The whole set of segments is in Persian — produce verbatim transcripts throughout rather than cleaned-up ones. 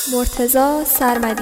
مرتضی سرمدی.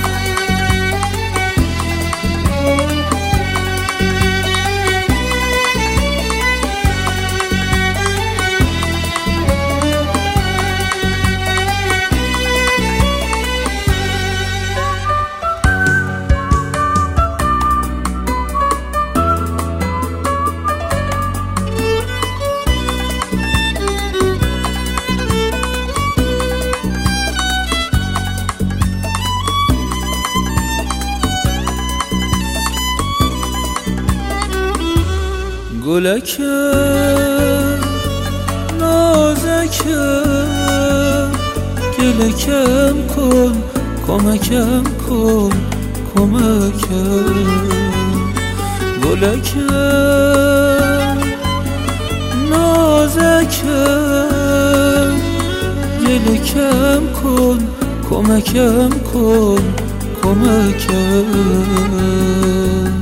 گلکم نازکم گلکم کن کمکم کن کمکم گلکم نازکم گلکم کن کمکم کن کمکم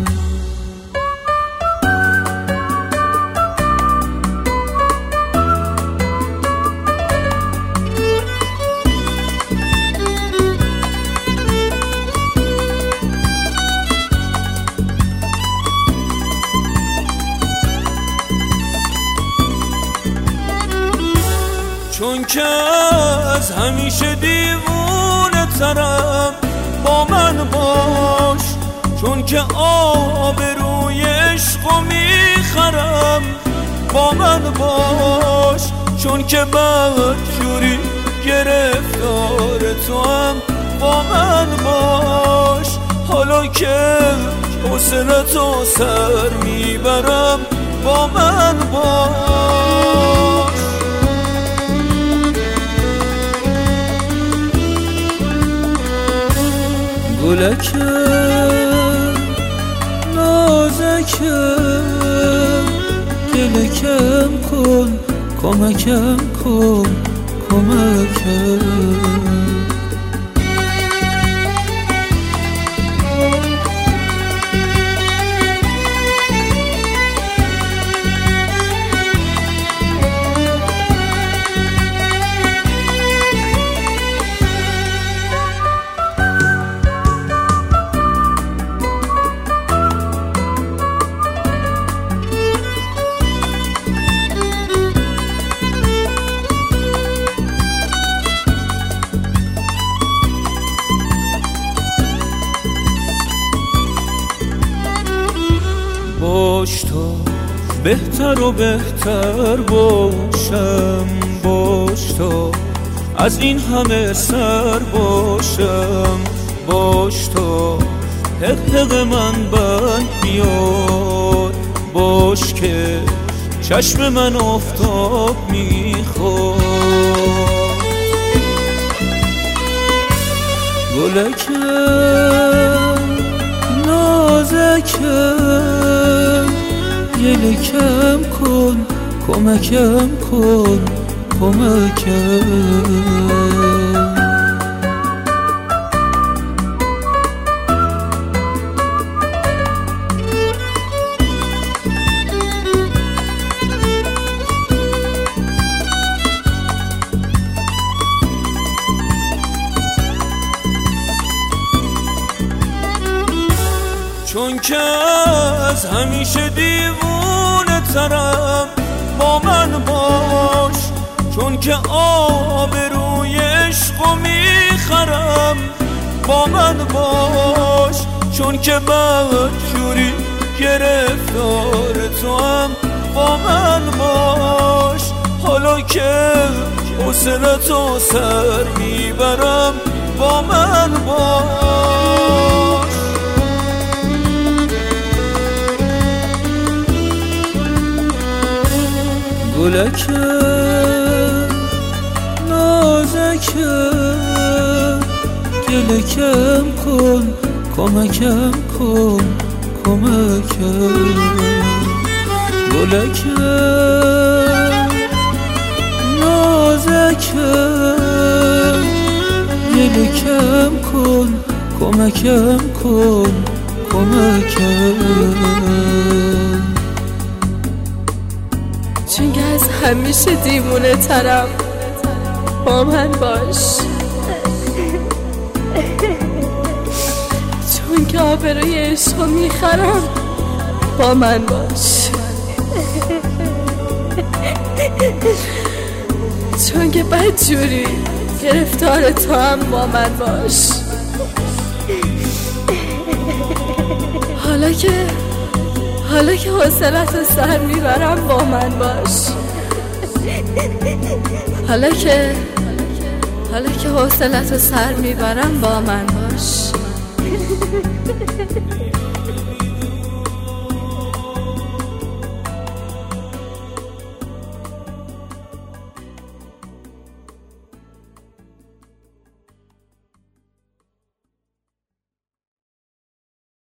چون که از همیشه دیوونه ترم با من باش، چون که آبروی عشقو میخرم با من باش، چون که بدجوری گرفتار تو هم با من باش. حالا که حسنتو سر میبرم با من باش. گلکم نازکم گلکم کن کمکم کن کمکم باش تو بهتر و بهتر باشم، باش تو از این همه سر باشم، باش تو حق حق من بند بیار، باش که چشم من آفتاب میخواد. گلکم نازکم گلکم کن کمکم کن کمکم چون که از همیشه دیوونه ترم با من باش، چون که آبروی عشقو میخرم با من باش، چون که بدجوری گرفتار تو هم با من باش. حالا که حسنتو سر میبرم با من باش. گلکم نازکم گلکم کن کمکم کن کمکم گلکم نازکم گلکم کن کمکم کن کمکم چون که از همیشه دیوونه ترم با من باش. آبروی عشقو میخرم با من باش. چون که بدجوری گرفتار تو هم با من باش. حالا که حالا که حوصله‌تو سر میبرم با من باش. حالا که حالا که حوصله‌تو سر میبرم با من باش.